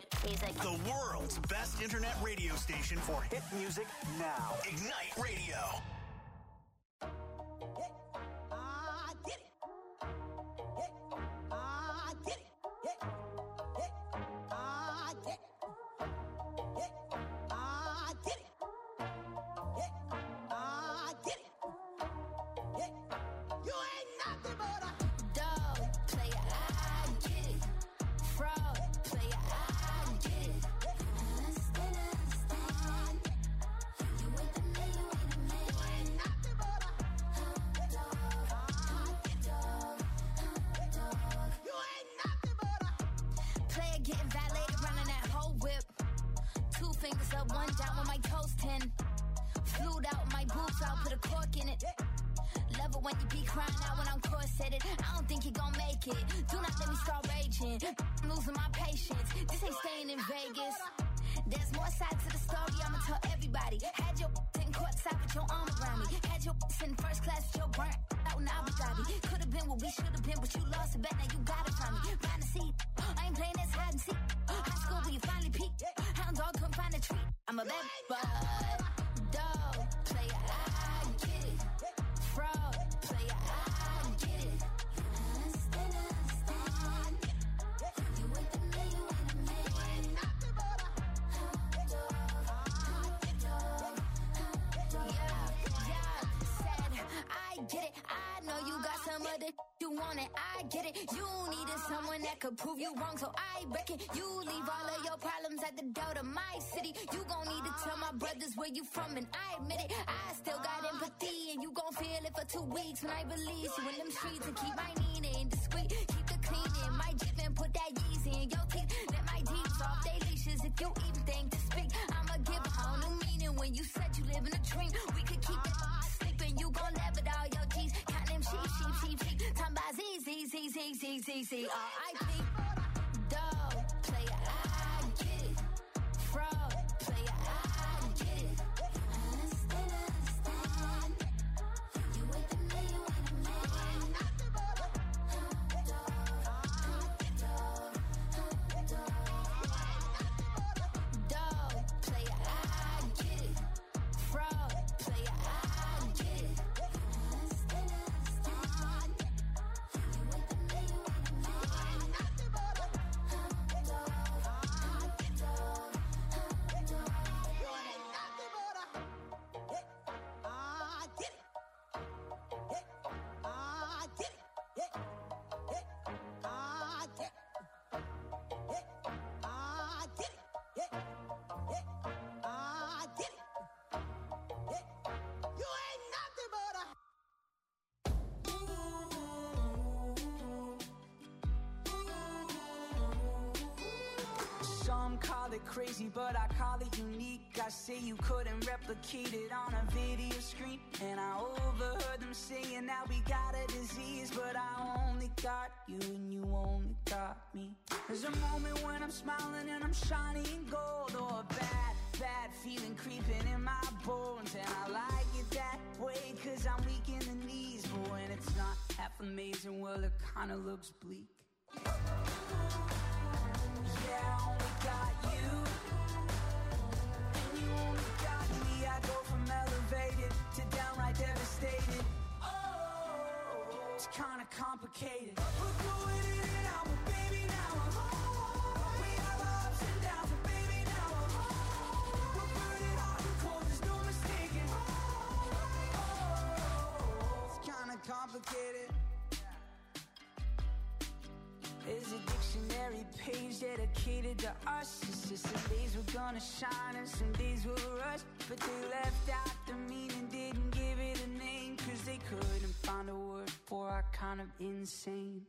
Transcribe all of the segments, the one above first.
music. The world's best internet radio station for hit music now. Ignite Radio. Prove you wrong, so I reckon you leave all of your problems at the door to my city. You gon' need to tell my brothers where you from, and I admit it. I still got empathy, and you gon' feel it for 2 weeks when I release you in them streets and keep my meaning discreet. Keep the cleaning, my Jeep and put that Yeezy in your teeth. Let my Jeeps off they leashes if you even think to speak. I'ma give a whole new meaning when you said you live in a dream. We could keep it sleeping, you gon' laugh at all your G's. Count them sheep. Time by Z. R.I.P. Crazy, but I call it unique. I say you couldn't replicate it on a video screen. And I overheard them saying that we got a disease, but I only got you and you only got me. There's a moment when I'm smiling and I'm shining gold, or a bad feeling creeping in my bones. And I like it that way cause I'm weak in the knees. But when it's not half amazing, well it kinda looks bleak. Yeah, I only got you, and you only got me. I go from elevated to downright devastated. Oh, it's kinda complicated. We're going in and out, but baby now I'm home. We have our ups and downs, but baby now I'm home. We're burning hot and cold, there's no mistaking. Oh, it's kinda complicated. There's a dictionary page dedicated to us. It's just some days we're gonna shine and some days we'll rush. But they left out the meaning, didn't give it a name, cause they couldn't find a word for our kind of insane.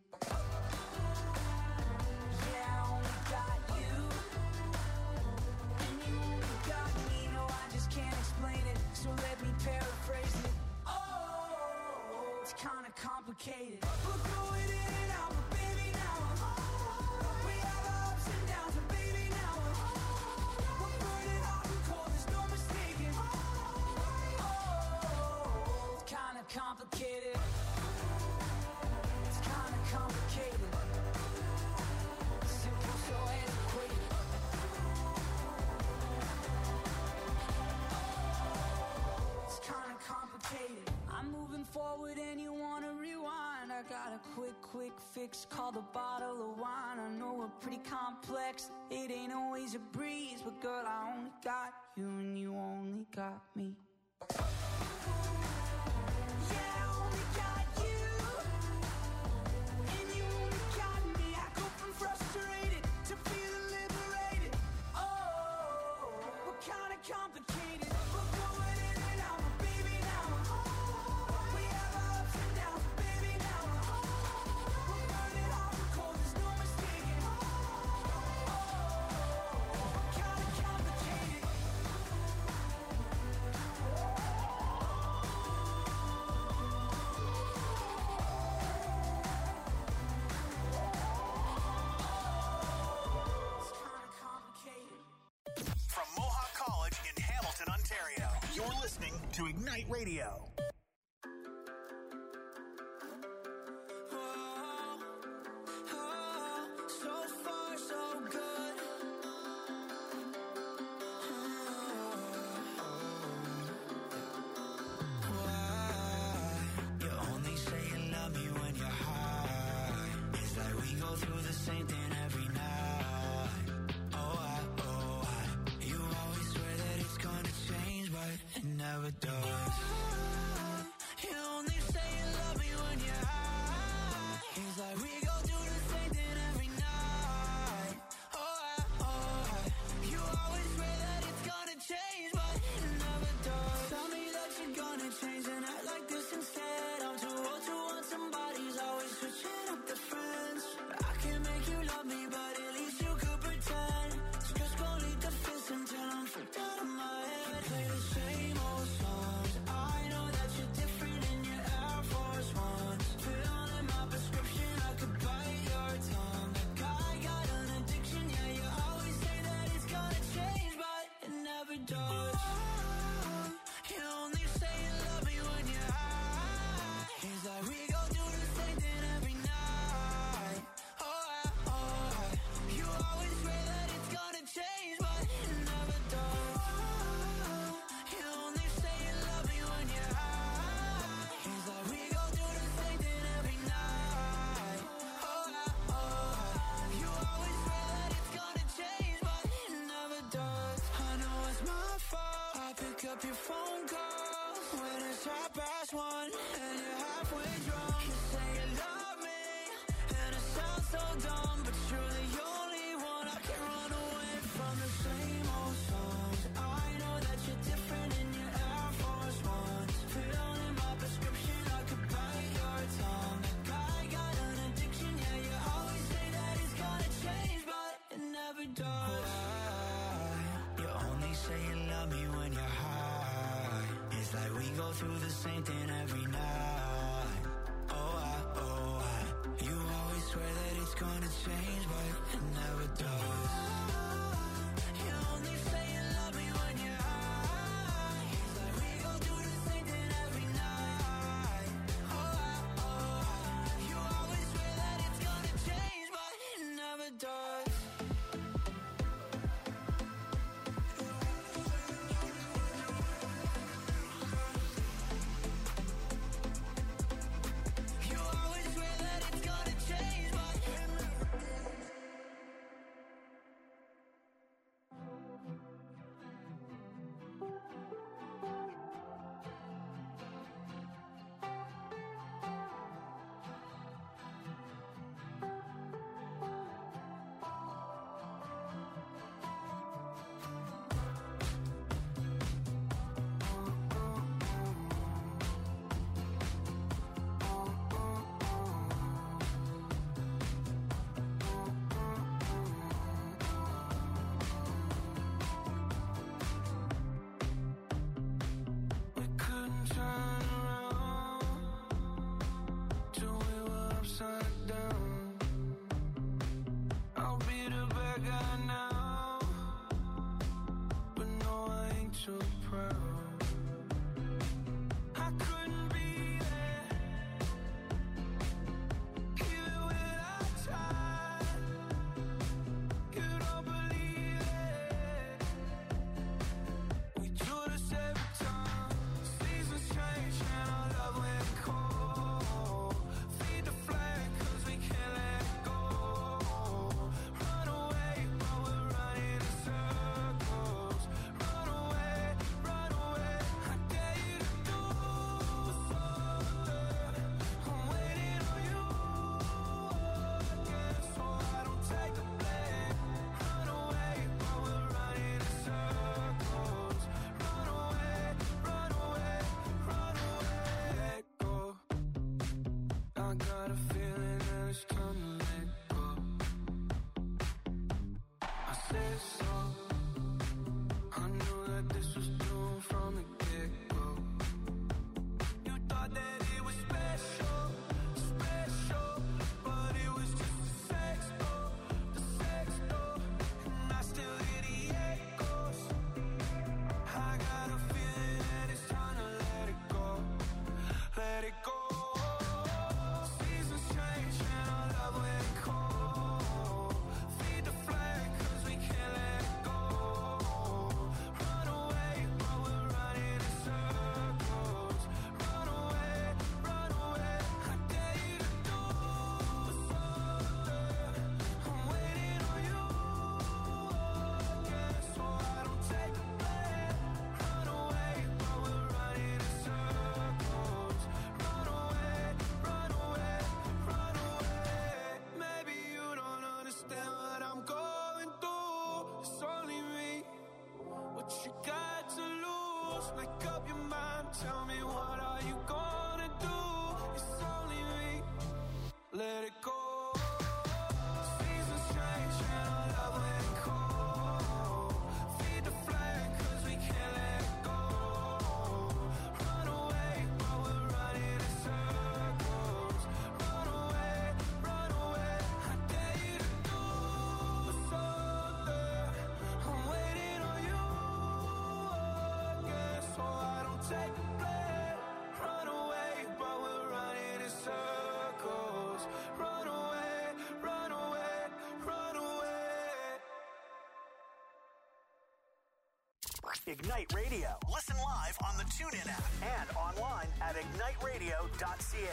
Yeah, I only got you, and you only got me. No, I just can't explain it, so let me paraphrase it. Oh, it's kinda complicated. We're going in and out, but baby now I'm home. We have our ups and downs, but baby now I'm home. We're burning hot and cold, there's no mistaking. Oh, it's kinda complicated. It's kinda complicated. fix, call the bottle of wine. I know we're pretty complex, it ain't always a breeze, but girl, I only got you and you only got me. You're listening to Ignite Radio. Never does. You only say you love me when you're high. It's like we go do the same thing every night. You always swear that it's gonna change, but it never does. Tell me that you're gonna change and act like this instead. I'm too old to want somebody's always switching up the friends. I can't make you love me, but at least you could pretend. So just go leave the fence until I'm freaked out of my head. Play the same old songs. I know that you're different in your Air Force Ones. Fill in my prescription, I could bite your tongue. That guy got an addiction, yeah, you always say that it's gonna change, but it never does. You only say you love me when you're high. It's like we go do the same thing every night. You always swear that it's gonna change, but it never does. You only say you love me when you're high. It's like we go do the same thing every night. You always swear that it's gonna change, but it never does. I know it's my fault. I pick up your phone calls when it's 1:30 and you're halfway drunk. You say you love me, and it sounds so dumb, but you're the only one I can run away from. The same old songs. I know that you're different in your Air Force Ones. Fill in my prescription, I could bite your tongue. That guy got an addiction, yeah, you always say that it's gonna change, but it never does. You only say you love me when you're high. It's like we go through the same thing every night. You always swear that it's gonna change, but it never does. You only say you love me when you're high. It's like we go do the same thing every night. You always swear that it's gonna change, but it never does. You always swear that it's gonna change, but close, make up your mind. Tell me, what are you gonna do? It's only me. Let it go. Seasons change and our love let it go. Feed the flame 'cause we can't let it go. Run away, but we're running in circles. Run away, I dare you to do something. I'm waiting on you again, so I don't take the blame. Run away, but we're running in circles. Run away, run away, run away. Ignite Radio. Listen live on the TuneIn app and online at igniteradio.ca.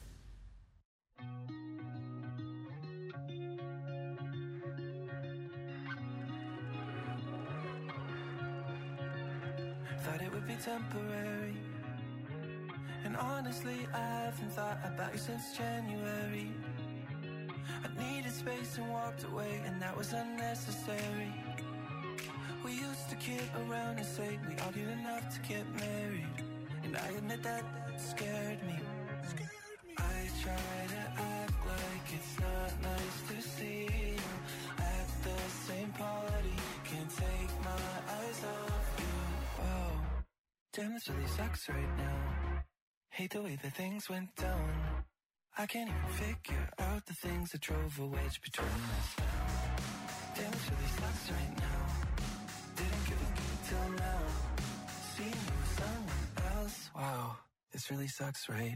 Thought it would be temporary, and honestly I haven't thought about you since January. I needed space and walked away, and that was unnecessary. We used to kid around and say we argued enough to get married, and I admit that scared me. I try to act like it's not nice to see you at the same party. Can't take my eyes off you. Whoa, damn, this really sucks right now. Hate the way that things went down. I can't even figure out the things that drove a wedge between us now. Damn, this really sucks right now. Didn't give a good till now. Seeing you with someone else. Wow, this really sucks, right?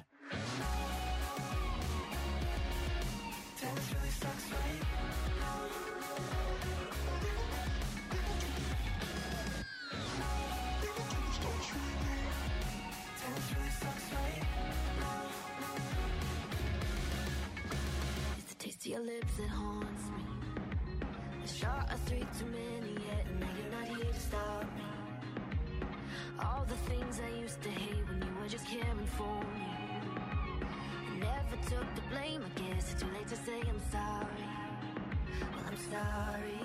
Damn, this really sucks, right? Damn, this really sucks, right? It's the taste of your lips that haunts me. A shot of 3 too many yet, and now you're not here to stop me. All the things I used to hate when you were just caring for me. I never took the blame, I guess it's too late to say I'm sorry. Well, I'm sorry.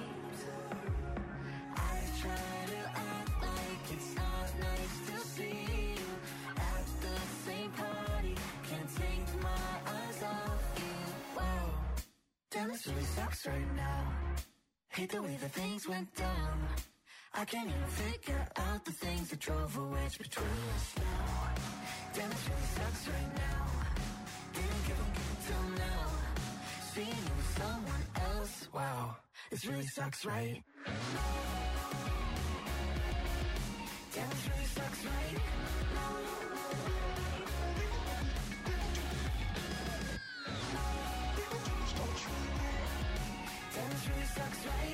I try to act like it's not nice to see you at the same party. Can't take my eyes off you. Whoa, damn, this really sucks right now. Hate the way that things went down. I can't even figure out the things that drove a wedge between us now. Damn, this really sucks right now. Didn't give a good till now. Seeing you with someone else. Wow, this really sucks, right? Damn, this really sucks, right? Damn, this really sucks, right?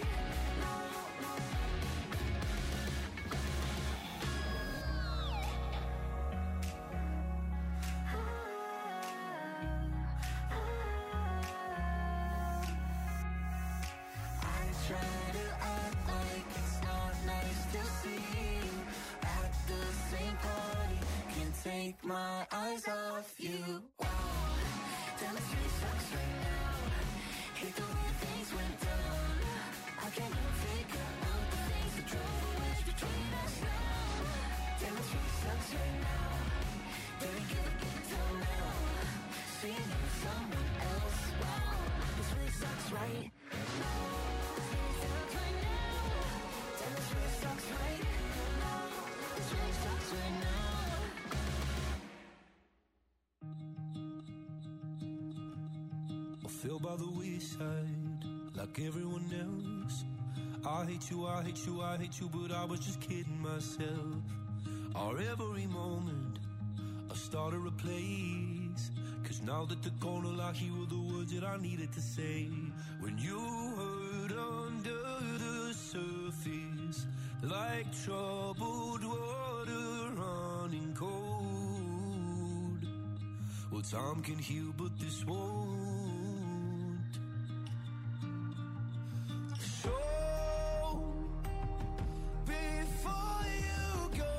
Try to act like it's not nice to see you at the same party. Can't take my eyes off you. Wow, damn, this really sucks right now. Hate the way things went down. I can't even figure out the things that drove a wedge between us now. Damn, this really sucks right now. Didn't give a good till now. Seeing you with someone else. Wow, this really sucks, right? I feel by the wayside like everyone else. I hate you, I hate you, I hate you, but I was just kidding myself. Our every moment I started a place, 'cause now that they're gone, all I hear were the words that I needed to say. When you hurt under the surface, like troubled water running cold. Well, time can heal, but this won't. So, before you go,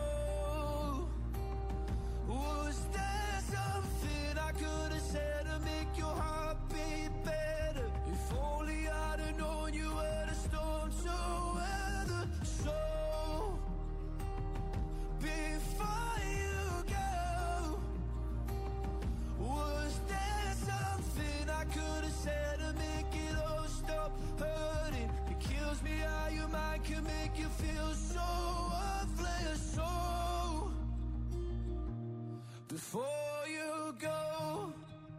was there something I could have said to make your heart beat better? If only I'd have known you were the storm to weather. So, before before you go.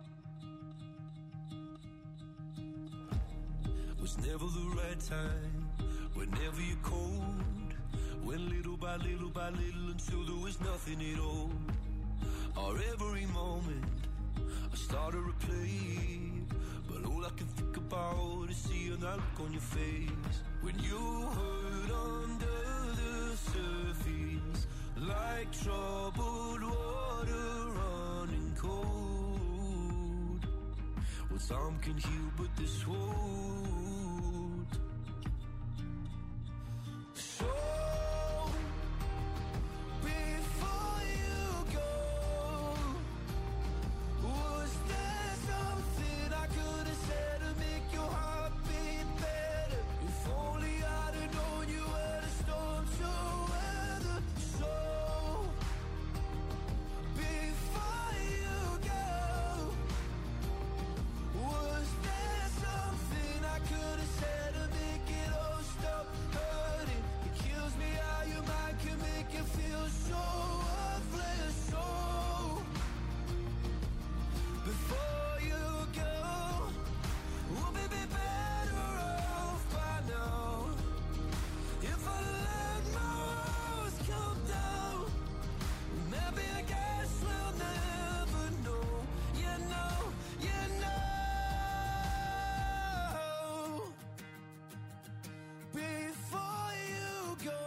Was never the right time, whenever you're cold. Went little by little by little until there was nothing at all. Or every moment I started to play, but all I can think about is seeing that look on your face. When you hurt under the surface, like troubled water running cold. Well, time can heal, but this won't. So before you go, was there something I could have said to make your heart beat better? If only I'd have known you were the storm to weather. So before you go, was there something I could have said to make it all stop hurting? It kills me how your mind can make you feel so worthless. So before you go, we'll be better off by now. If I let my walls come down, maybe I guess we'll never know. You know, you know. Before you go,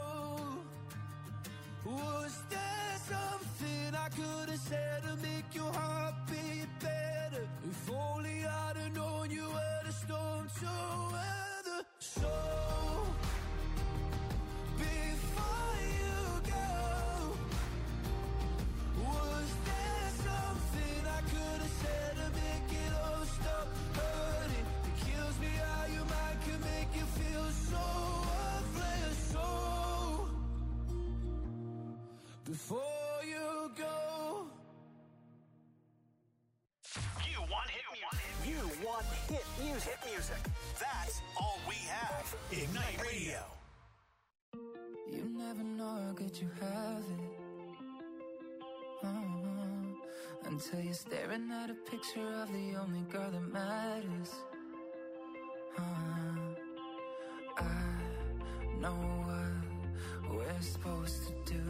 was there something I could have said to make your heart beat better? If only I'd have known you were the storm to weather. So before you go, was there something I could have said to make it all stop hurting? It kills me how your mind can make you feel so worthless. So before you go. You want hit music. You want hit music. Hit music. That's all we have. Ignite Radio. You never know how good you have it. Until you're staring at a picture of the only girl that matters. I know what we're supposed to do.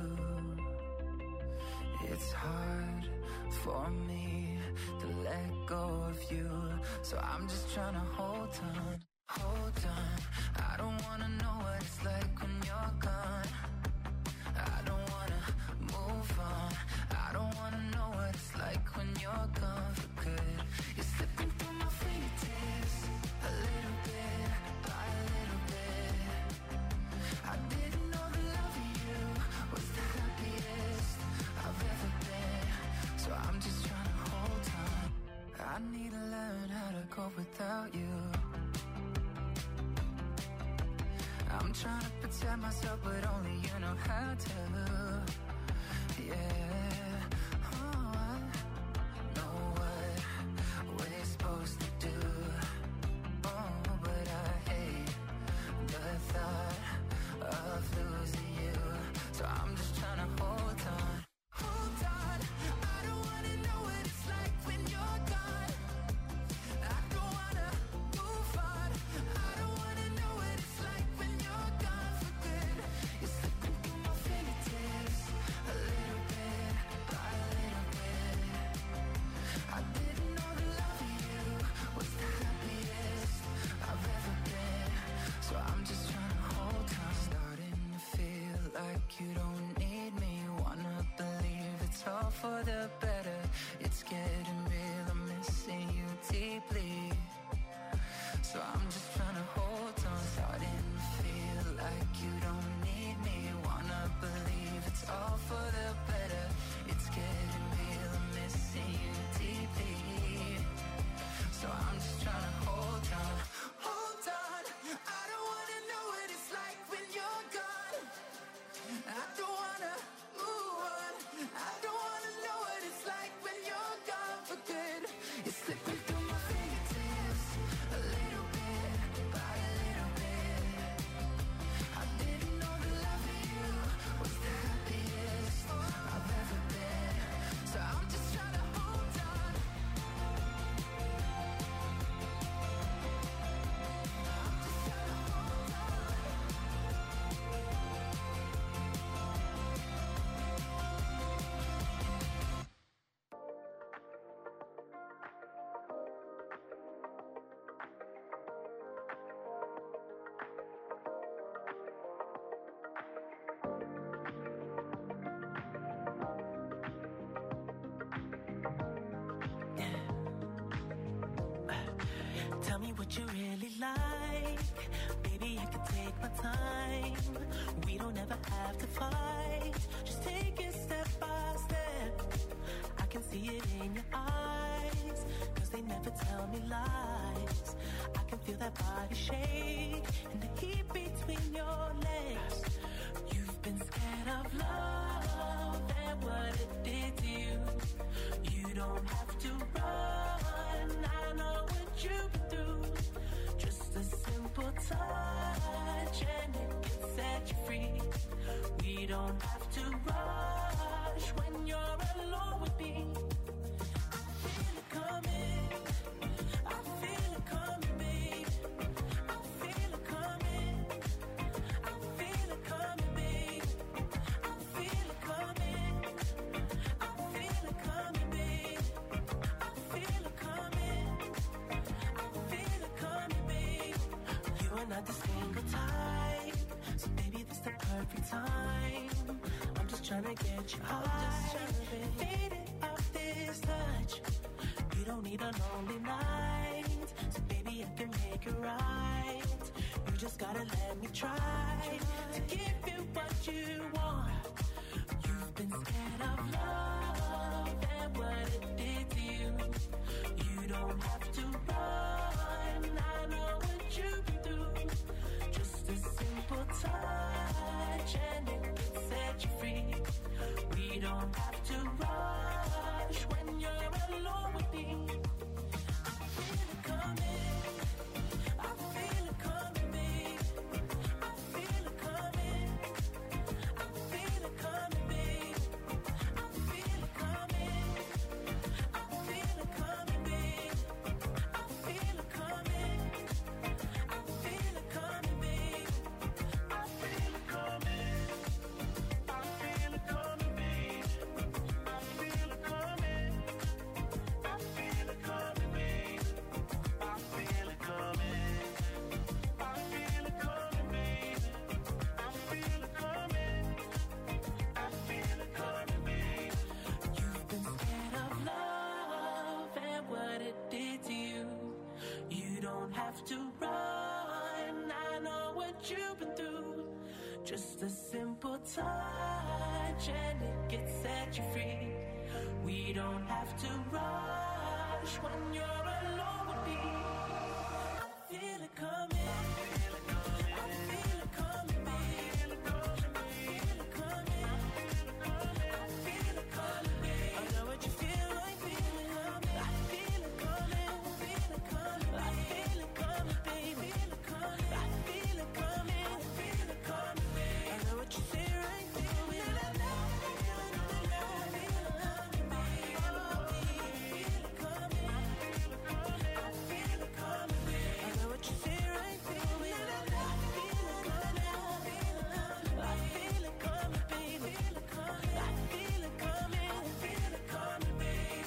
It's hard for me to let go of you, so I'm just trying to hold on, hold on. I don't wanna know what it's like when you're gone. I don't wanna move on. I don't wanna know what it's like when you're gone for good. You're slipping through my fingertips, a little bit by a little bit. I didn't know the love of you was the happiest I've ever been, so I'm just trying to hold on. I need to learn how to cope without you. I'm trying to protect myself, but only you know how to. Yeah, oh, I know what we're supposed to do. Oh, but I hate the thought of losing you, so I'm just trying to hold on. Hold on, I don't wanna know what it's like when you're gone. I don't wanna move on. I don't wanna know what it's like when you're gone for good. You're slipping through my fingertips, a little bit by a little bit. I didn't know the love of you was the happiest I've ever been, so I'm just trying to hold on. Starting to feel like you don't need me. Wanna believe it's all for the better. It's getting real, I'm missing you deeply, so I'm just trying to hold on. Starting to feel like you don't need me. Wanna believe it's all for the better. It's getting real, I'm missing you deeply, so I'm just trying to hold on. Hold on, I don't wanna know what it's like when you're gone. I don't wanna move on. I don't wanna know what it's like when you're gone for good. You're slipping through my fingers. to take my time. We don't ever have to fight. Just take it step by step. I can see it in your eyes, 'cause they never tell me lies. I can feel that body shake and the heat between your legs. You've been scared of love and what it did to you. You don't have to run, I know what you've been through. Just a simple touch and it can set you free. We don't have to rush when you're alone with me. I feel it coming, I feel it coming, babe. I feel it coming, I feel it coming, babe. I feel it coming, I feel it coming, babe. I feel it coming, I feel it coming, babe. You are not the single type, so baby, this the perfect time. I'm just trying to get you high, faded off this touch. You don't need a lonely night, so baby, I can make it right. You just gotta let me try to give you what you want. You've been scared of love and what it did to you. You don't have to run, I know what you've been through. Just a simple touch and it can set you free. We don't have to rush when you're alone with me. I feel it coming, I feel it coming, babe. I feel it coming, I feel it coming, babe. I feel it coming, I feel it coming, babe. I feel it coming, I feel it coming, babe. I feel it coming, I feel it coming, babe. I feel it coming, I feel it coming, babe. I feel it coming, I feel it coming, babe. I feel it coming, I feel it coming, babe. You've been scared of love and what it did to you. You don't have to run, I know what you've been through. Just a simple touch and it gets set you free. We don't have to rush when you're alone with me. I feel it coming, I feel it coming, I feel it coming, babe. I feel it coming, I feel it coming, babe. I know what you feel like, feel it coming. I feel it coming, I feel it coming, I feel it coming, babe. I feel it coming, I feel it coming, babe. I know what you say right, feel it. I feel it coming, babe. I feel it coming, I feel it coming, babe. I know what you say right, feel it. I feel it coming, I feel it coming, babe. I feel it coming, I feel it coming, babe.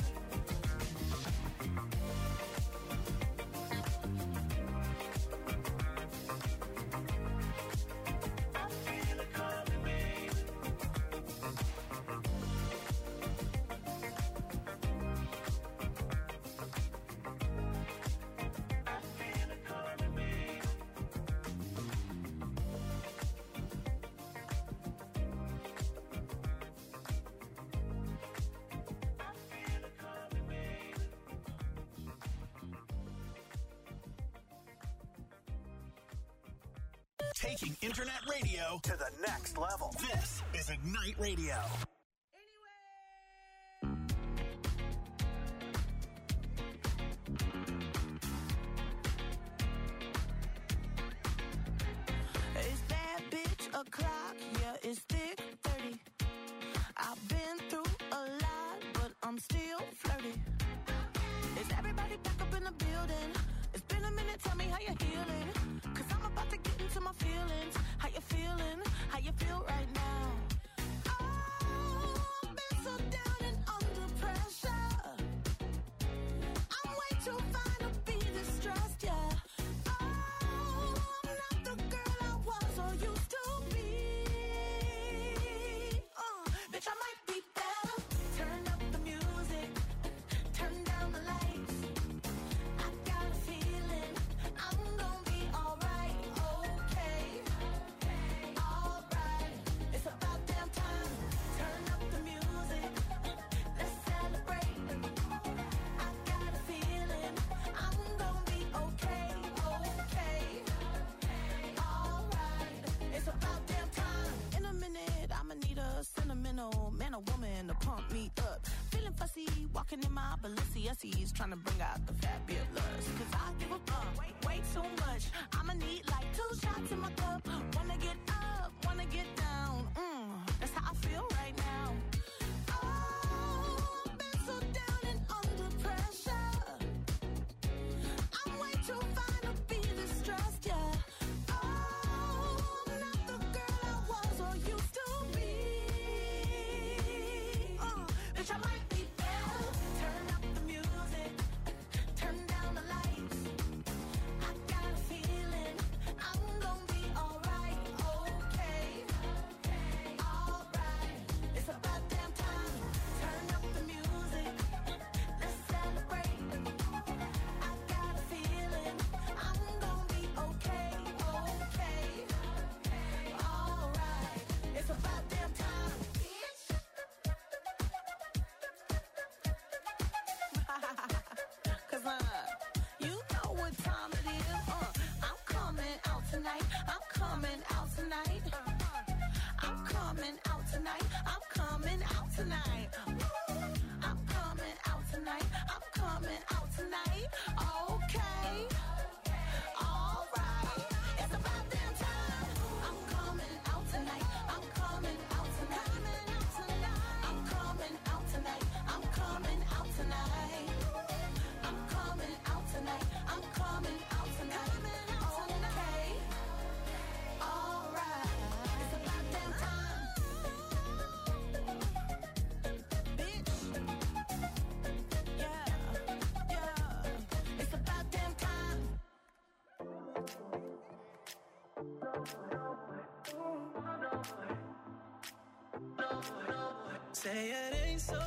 I feel it coming, babe. I feel it coming, babe. I feel it coming, babe. Taking internet radio to the next level. This is Ignite Radio. It's that bitch o'clock, yeah, it's thick 30. I've been through a lot, but I'm still flirty. Is everybody back up in the building? It's been a minute, tell me how you're healing. 'Cause I'm about to get into my feelings. How you feeling? How you feel right now? Oh, I've been so down and under pressure. I'm way too fine to be distressed, yeah. Oh, I'm not the girl I was or used to be. Bitch, I might be better. Turn up the music, turn down the lights. I got a feeling I'm gonna be alright, okay. no man or woman to pump me up. Feeling fussy, walking in my Balenciennes, trying to bring out the fat beard lust. Cause I give a fuck way too much. I'ma need like 2 shots in my cup. Wanna get up, wanna get down. That's how I feel right now. Oh, I've been so down and under pressure. I'm way too fine to be distressed, yeah. Oh, I'm not the girl I was or used to be. Bitch, I might be better. Turn up the music, turn down the lights. I got a feeling I'm gonna be alright, okay, alright. It's about damn time. Turn up the music, let's celebrate. I got a feeling I'm gonna be okay, alright. It's about damn time. Cause you know what time it is. I'm coming out tonight. I'm coming out tonight. I'm coming out tonight. I'm coming out tonight. I'm coming out tonight. I'm coming out tonight. Okay. Alright. It's about damn time. I'm coming out tonight. I'm coming out tonight. I'm coming out tonight. I'm coming out tonight. I'm coming out tonight. I'm coming out tonight. Okay. Alright. It's about damn time. Bitch. Yeah. It's about damn time. Say it ain't so.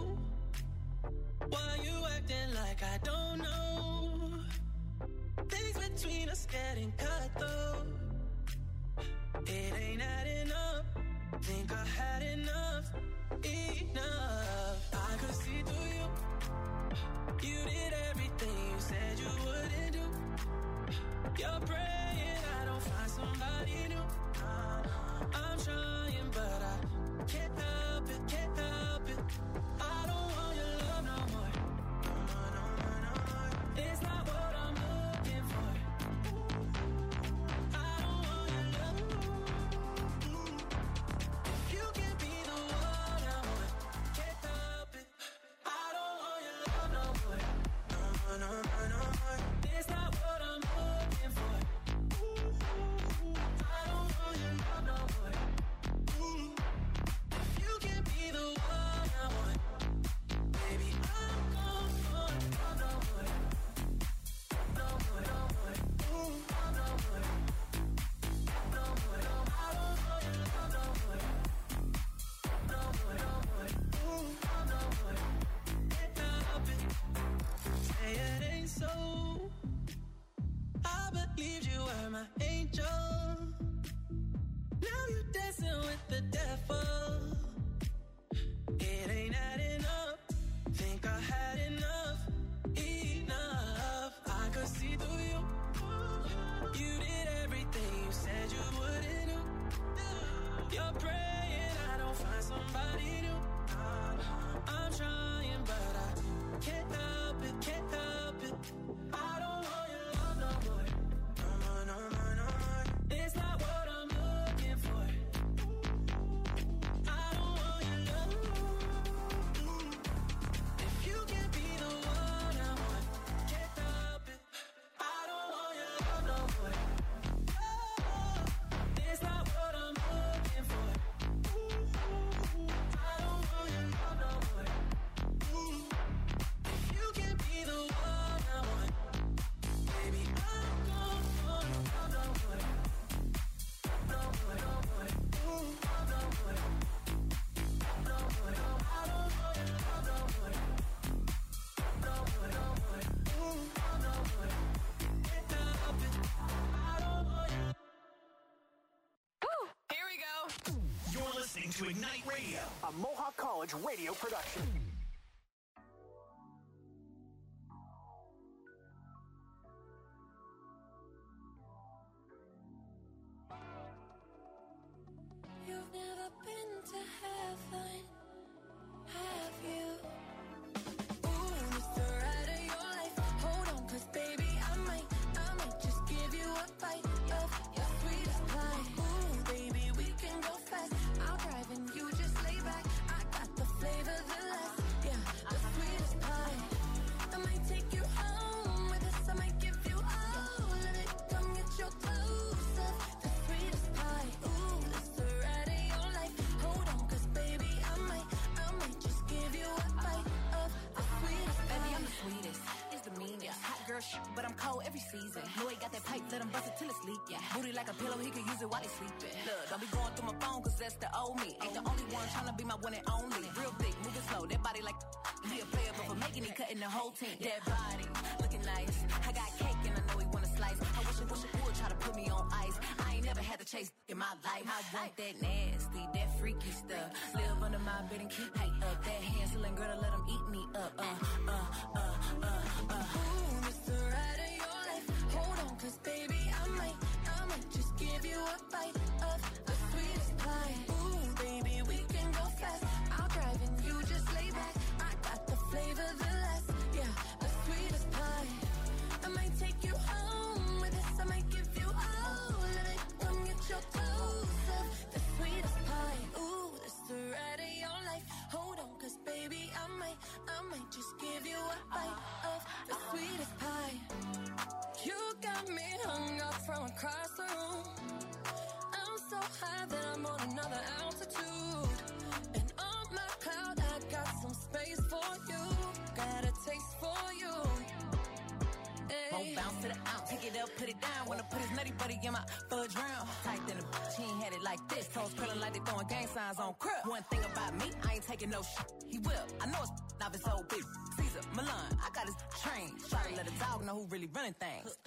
Why you acting like I don't know? Things between us getting cut though. It ain't adding up. Think I had enough. Enough. I could see through you. You did everything you said you wouldn't do. You're praying I don't find somebody new. I'm trying, but I can't help it, can't help it. I don't want your love no more. It's not what I'm looking for. I don't want your love. If you can be the one I want, can't help it. I don't want your love no more. It's not what I'm looking for. I don't want your love no more. If you can be the one I want, baby, I'm gone for love no more. No more, no more. No more. No more, no more. I don't want your love no more. No more, no more. No more. Can't help it. Say it ain't so. I believed you were my angel. Now you're dancing with the devil. It ain't adding up. Think I had enough. Enough. I could see through you. You did everything you said you wouldn't do. You're praying I don't find somebody new. I'm trying, but I can't help it, can't help it. I don't want your love no more. No more, no more, no more. It's not what I'm looking for. I don't want your love. If you can be the one I want, can't help it. I don't want your love no more. It's not what I'm looking for. I don't want your love no more. If you can be the one I want, baby, I'm gone for love no more. No more, no more. No more. No more, no more. I don't want your love no more. No more, no more. No more. Can't help it. I don't want your. Here we go. You're listening to Ignite Radio, a Mohawk College radio production. You've never been to heaven. sleeping. Know he got that pipe, let him bust it till it's leak. Yeah. Booty like a pillow, he could use it while he sleeping. Look, don't be going through my phone, cause that's the old me. Ain't the only one tryna be my one and only. Real thick, moving slow, that body like he a player, but for making it, cutting the whole team. That body, looking nice. I got cake and I know he wanna slice. I wish it would try to put me on ice. I ain't never had to chase in my life. I want that nasty, that freaky stuff. Live under my bed and keep me up. That Hansel and Gretel, let him eat me up. Ooh, this the ride of your life. Hold on, cause baby, I might just give you a bite of the sweetest pie. Ooh, baby, we can go fast. I'll drive and you just lay back. I got the flavor, the last, yeah, the sweetest pie. I might take you home with us. I might give you all of it. Come get your toes up, the sweetest pie. Ooh, this the ride of your life. Hold on, cause baby, I might just give you a bite of the sweetest pie. You got me hung up from across the room. I'm so high that I'm on another altitude. And on my cloud, I got some space for you. Got a taste for you. Won't bounce to the ounce, take it up, put it down. Wanna put his nutty buddy in my fudge round. Tight than a bitch, he ain't had it like this. Toes curling like they throwing gang signs on crib. One thing about me, I ain't taking no shit. He will, I know it's not his whole big. Caesar, Milan, I got his train. Try to let a dog know who really running things.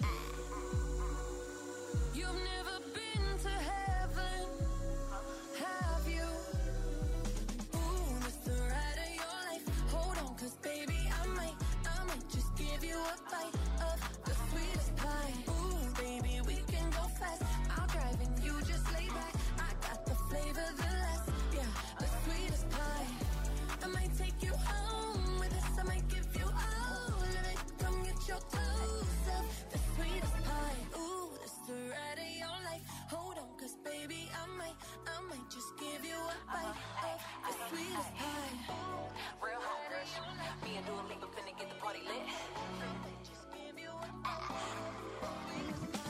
You've never been to heaven, have you? Ooh, this the ride of your life. Hold on, cause baby, I might just give you a bite of the sweetest pie. Ooh, baby, we can go fast. I'll drive and you just lay back. I got the flavor, the last, yeah, the sweetest pie. I might take you home with us. I might give you all of it. Come get your toes up, the sweetest pie. Ooh, this the ride of your life. Hold on, cause baby, I might just give you a bite of the sweetest pie. Real hot rush. Me and Dua Lipa finna get the party lit. Just give you a sweetest pie.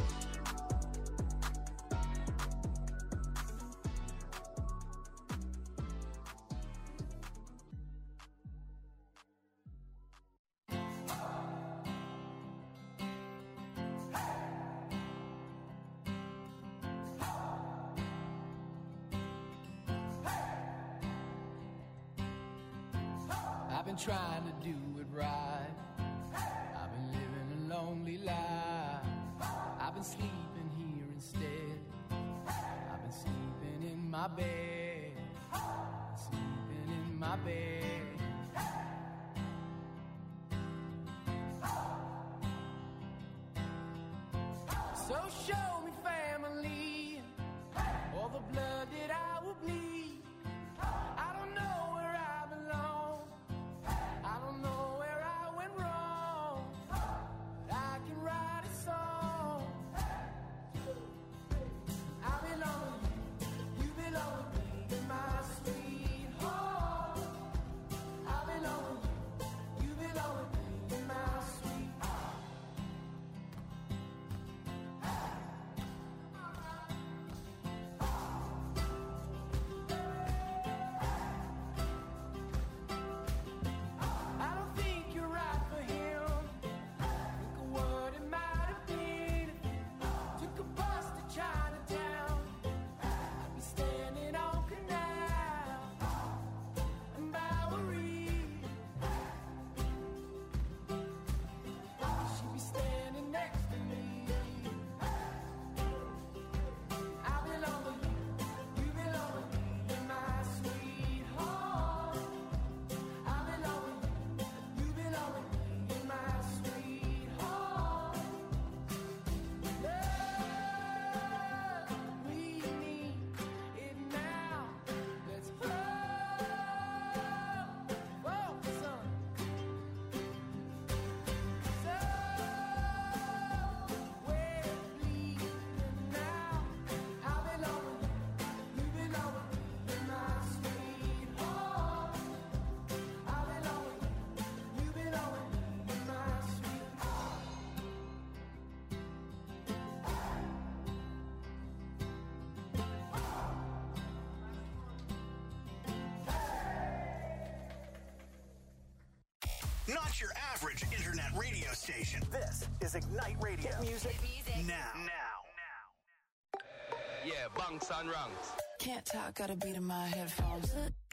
I've been trying to do it right. I've been living a lonely life. I've been sleeping here instead. I've been sleeping in my bed. Sleeping in my bed. So show me family, all the blood that I will bleed. I don't know where I belong. I don't know where I went wrong. I can write a song. I belong with you. You belong with me, my sweetheart. I belong with you. You belong with me, my sweetheart. not your average internet radio station. This is Ignite Radio. Hit music now. Yeah, bunks and ranks. Can't talk, got a beat in my headphones.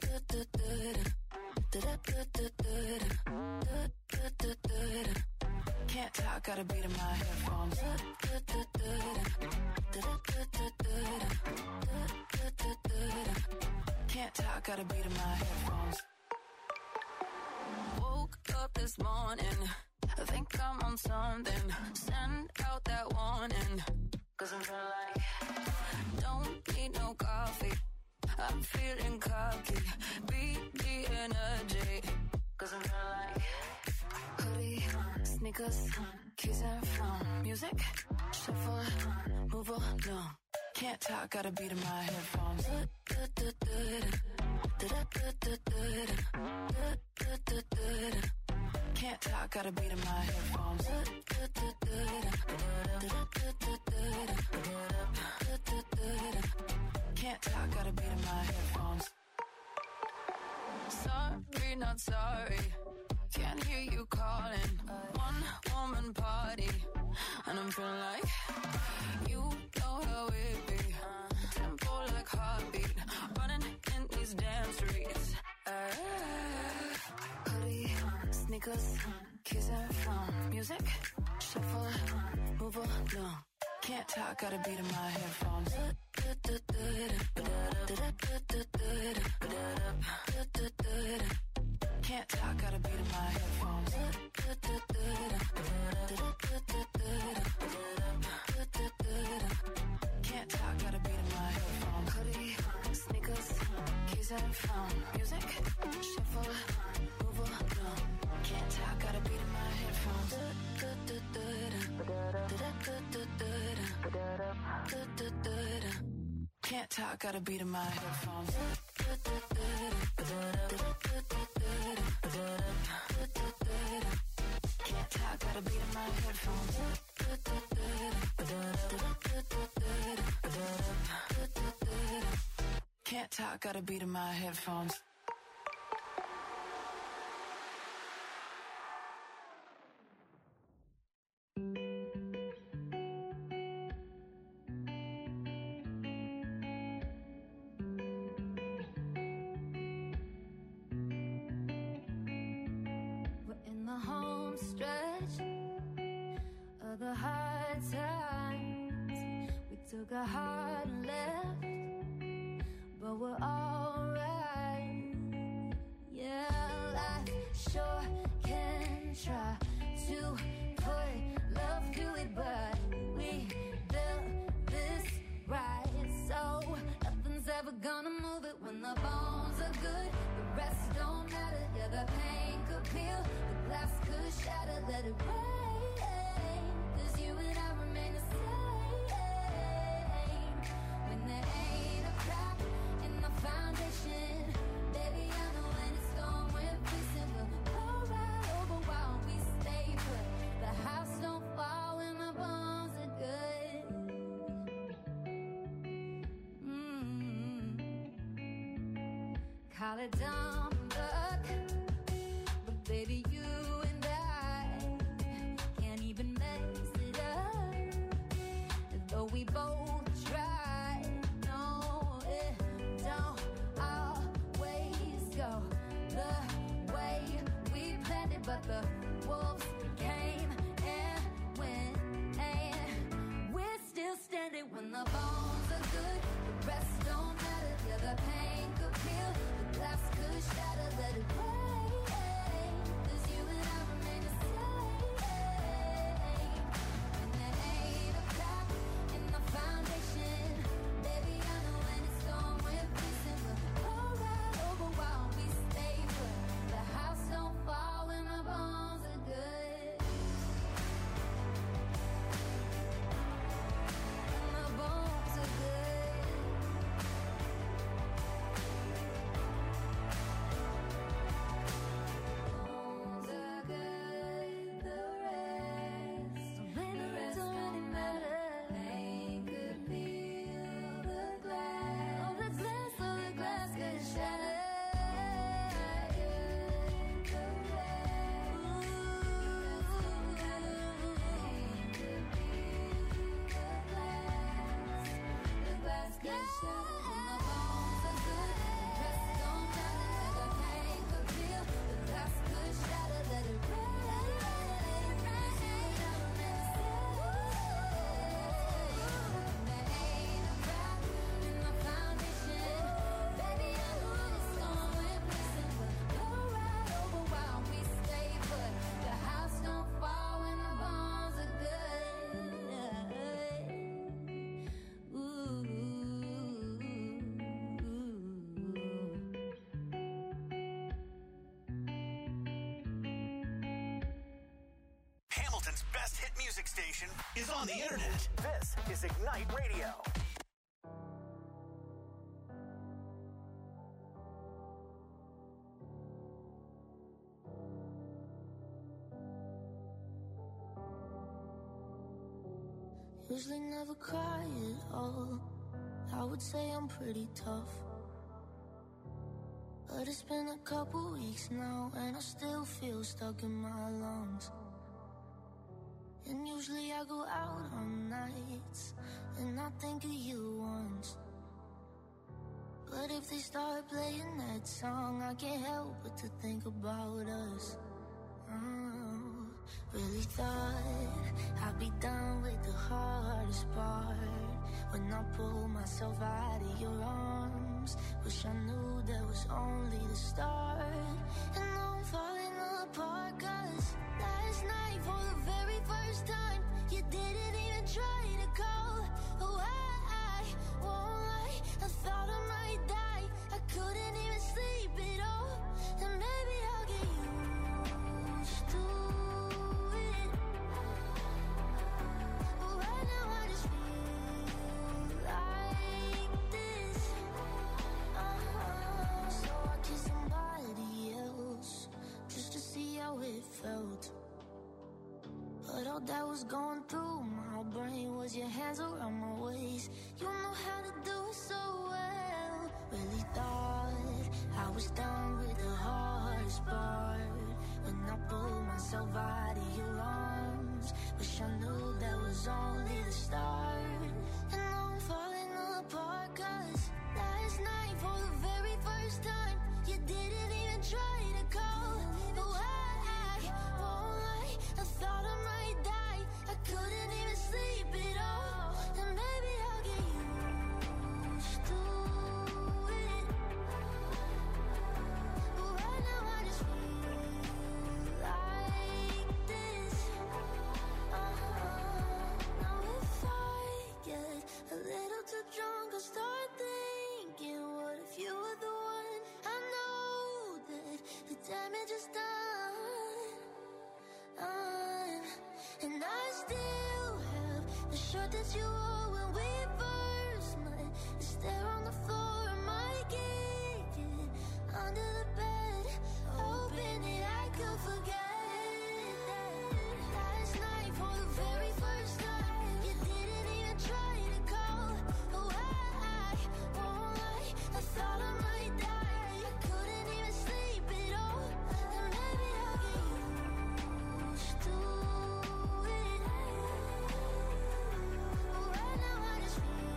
Can't talk, got a beat in my headphones. Can't talk, got a beat in my headphones. Woke up this morning, I think I'm on something. Send out that warning, 'cause I'm feeling like don't need no coffee. I'm feeling cocky. Beat the energy, 'cause I'm feeling like hoodie, sneakers, keys and phone. Music, shuffle, move along. Can't talk, got a beat in my headphones. Can't talk, got a beat in my headphones. Can't talk, got a beat in my headphones. Sorry, not sorry. Can't hear you calling. One woman party, and I'm feeling like you know how it be. Tempo like heartbeat, running in these damn streets. Hoodie, sneakers, keys and phone. Music, shuffle, move along. Can't talk, got a beat in my headphones. Can't talk, got a beat in my headphones. Can't talk, got a beat in my headphones. Hoodie, sneakers, keys and phone. Music, shuffle, move along. Can't talk, got a beat in my headphones. Can't talk, got a beat in my headphones. Can't talk, got a beat in my headphones. Can't talk, got a beat in my headphones. Took a hard left, but we're alright. Yeah, life sure can try to put love through it, but we built this right, so nothing's ever gonna move it. When the bones are good, the rest don't matter. Yeah, the pain could peel, the glass could shatter. Let it rain, 'cause you and I remain the same. There ain't a crack in the foundation. Baby, I know when it's gone, we're fixing. We'll go right over while we stay put. The house don't fall when the bones are good. Call it dumb luck, but baby, you and I can't even mess it up. Though we both try. But the wolves came and went, and we're still standing. When the bones are good, the rest don't matter. Yeah, the pain could peel, the glass could shatter. Let it rain, 'cause you and I remain the same. And there ain't a crack in the foundation. Baby, I know when it's gone, we're fixing. We'll go right over while we stay put. The house don't fall when the bones hit music station is on the internet. This is Ignite Radio. Usually never cry at all. I would say I'm pretty tough, but it's been a couple weeks now and I still feel stuck in my lungs. And usually I go out on nights and I think of you once, but if they start playing that song, I can't help but to think about us. Really thought I'd be done with the hardest part when I pulled myself out of your arms. Wish I knew that was only the start. And now I'm falling apart, 'cause last night for the very first time you didn't even try to call. Oh, I won't lie, I thought I might die. I couldn't even sleep at all. And maybe I'll get used to it, but right now I just feel like this. So I kissed somebody else just to see how it felt, but all that was going through my brain was your hands around my waist. You know how to do it so well. Really thought I was done with the hardest part when I pulled myself out of your arms. Wish I knew that was only the start. And now I'm falling apart, 'cause last night for the very first time you didn't even try to call. No, I won't lie, I thought I might die. I couldn't even sleep at all. And maybe I'll get used to it, but right now I just feel like this. Now if I get a little too drunk, I'll start thinking, what if you were the one? I know that the damage is done, and I still have the shirt that you wore when we first met. It's there on the floor, I might kick it under the bed, hoping that I could forget that last night for the very first time you didn't even try to call. Oh, I won't lie, I thought I might die. I couldn't even sleep at all. And maybe I'll get used to it, but right now I just feel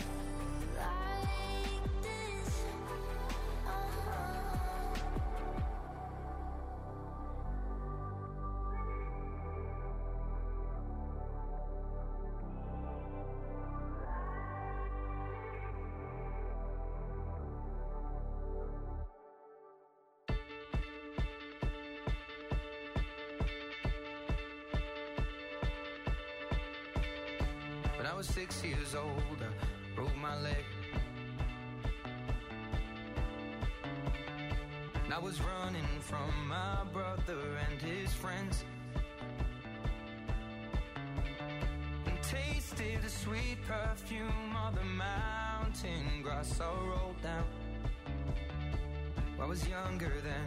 like this. When I was 6 years old, I broke my leg. And I was running from my brother and his friends, and tasted the sweet perfume of the mountain grass I rolled down. I was younger then.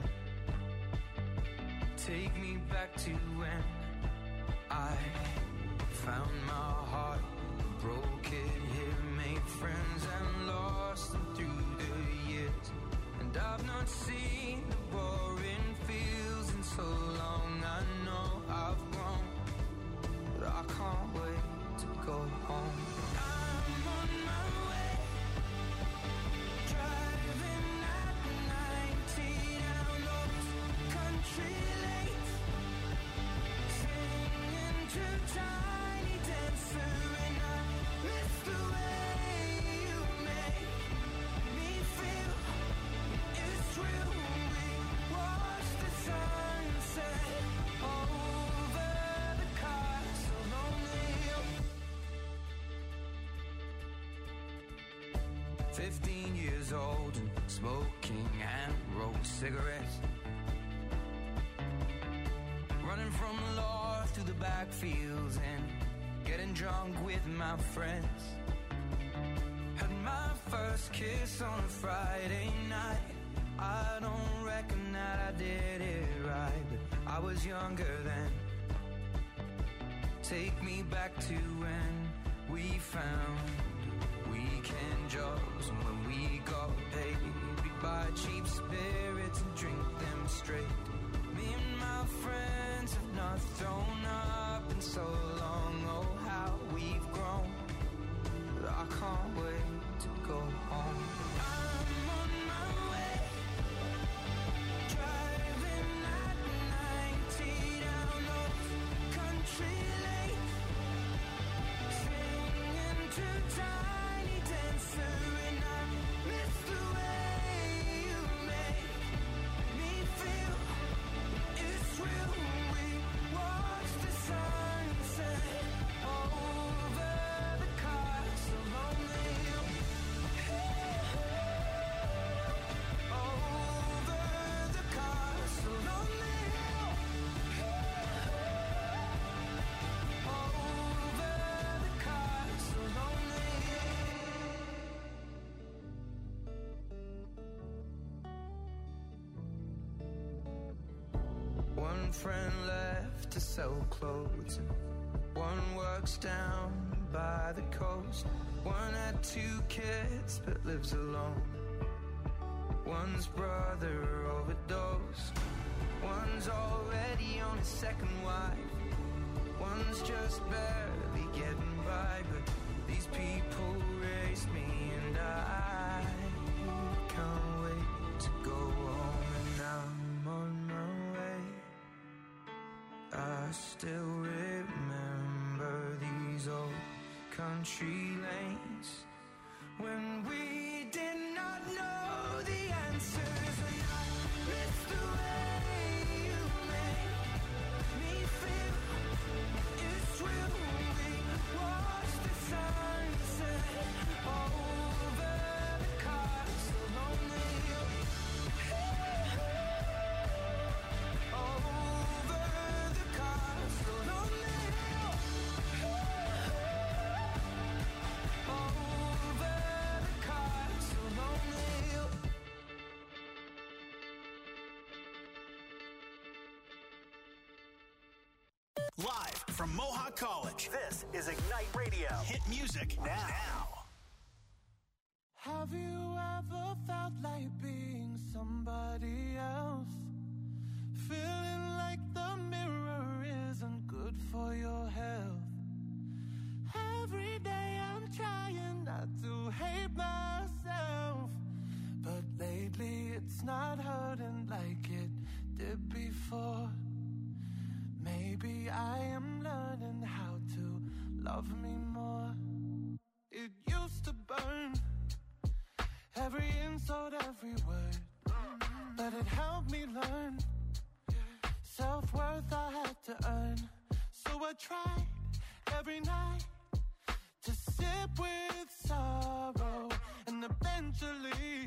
Take me back to when I found my heart, broke it here, made friends and lost them through the years. And I've not seen the boring fields in so long. I know I've grown, but I can't wait to go home. I'm on my way, driving at 90 down those country lanes, singing to Tiny Dancer, and I miss the way you make me feel. It's real. We watch the sunset over the castle lonely. 15 years old and smoking and rolled cigarettes, Running from the law through the backfields and getting drunk with my friends. Had my first kiss on a Friday night. I don't reckon that I did it right, but I was younger then. Take me back to when we found weekend jobs, and when we got paid, we'd buy cheap spirits and drink them straight. Me and my friends have not thrown up in so long. Oh, how we've grown. But I can't wait to go home. I'm on my way, driving at 90 down those country lanes, singing to Tiny Dancer, and I miss the way you make me feel. It's real. We watch the sunset over the castle on the hill. Over the castle on the hill. Over the castle on the hill. One friend left to sell clothes, and one works down by the coast. One had 2 kids but lives alone. One's brother overdosed. One's already on his second wife. One's just barely getting by, but these people raised me, and I can't wait to go home. And I'm on my way. I still remember these old country lanes when we did not know the answers, and I miss the way you make me feel. It's real. We watch the sunset over the castle on the hill. Over the castle on the hill. Over the castle on the hill. Live from Mohawk College, this is Ignite Radio. Hit music now. Have you ever felt like being somebody else? Feeling like the mirror isn't good for your health. Every day I'm trying not to hate myself, but lately it's not hurting like it did before. Maybe I am learning how to love me more. It used to burn, every insult, every word, but it helped me learn. Self-worth I had to earn, so I tried every night to sit with sorrow, and eventually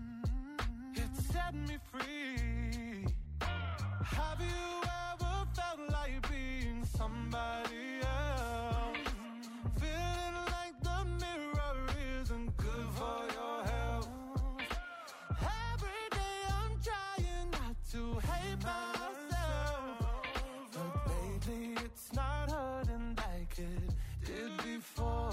it set me free. Have you ever felt like being somebody else? Feeling like the mirror isn't good for your health. Every day I'm trying not to hate myself, but lately it's not hurting like it did before.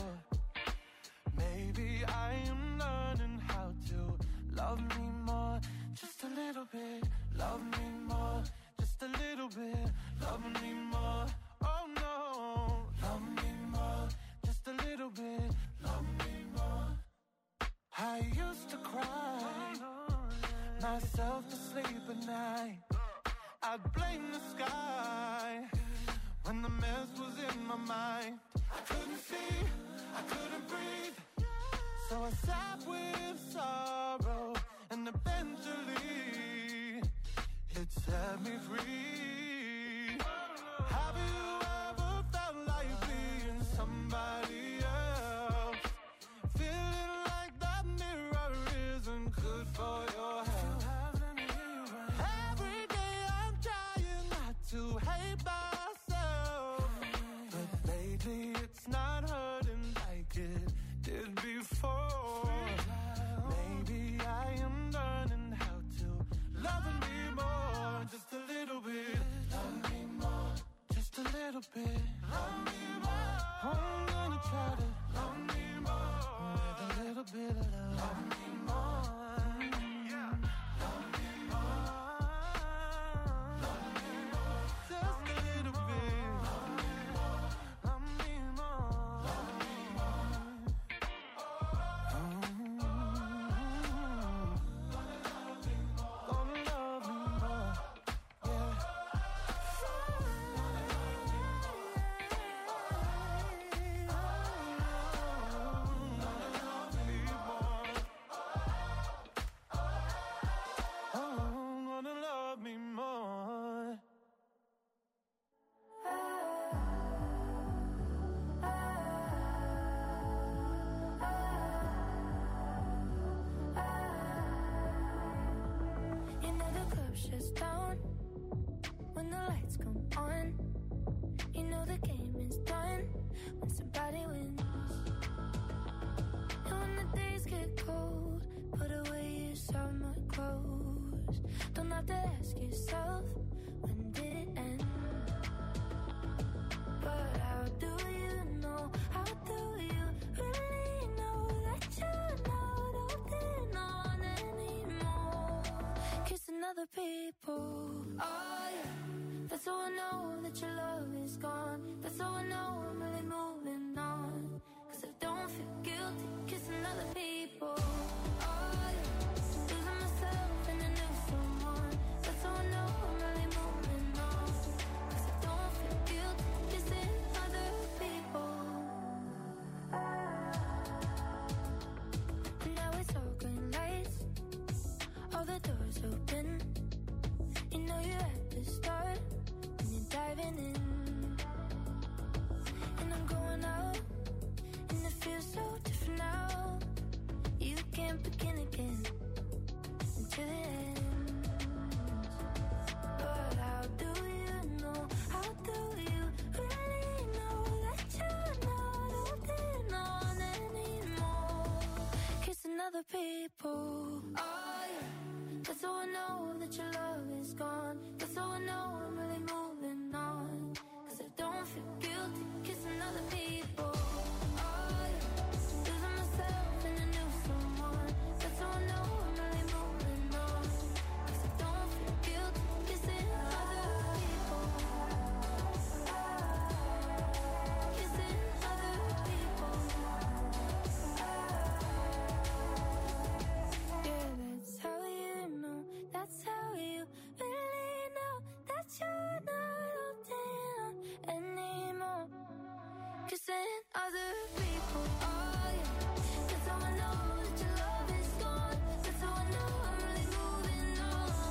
Maybe I am learning how to love me more. Just a little bit, love me more. Just a little bit, love me more. Oh no, love me more. Just a little bit, love me more. I used to cry myself to sleep at night. I'd blame the sky when the mess was in my mind. I couldn't see, I couldn't breathe, so I sat with sorrow, and eventually it set me free. Have you ever felt like being somebody else? Feeling like that mirror isn't good for your health. Every day I'm trying not to hate somebody wins. And when the days get cold, put away your summer clothes. Don't have to ask yourself, when did it end? But how do you know? How do you really know that you're not holding on anymore? Kissing other people. Oh yeah, that's how I know that your love is gone. That's how I know I'm really moving on. 'Cause I don't feel guilty kissing other people. Oh yeah, losing myself in a new someone. That's how I know I'm really moving on. 'Cause I don't feel guilty kissing other people. And now it's all green lights, all the doors open. You know you're at the start, and you're diving in. And I'm going out, and it feels so different now. You can't begin again until it ends. But how do you know? How do you really know that you're not holding on anymore? Kissing other people. Oh yeah, that's how I know that your love is gone. That's how I know I'm really moving on. 'Cause I don't feel guilty kissing other people.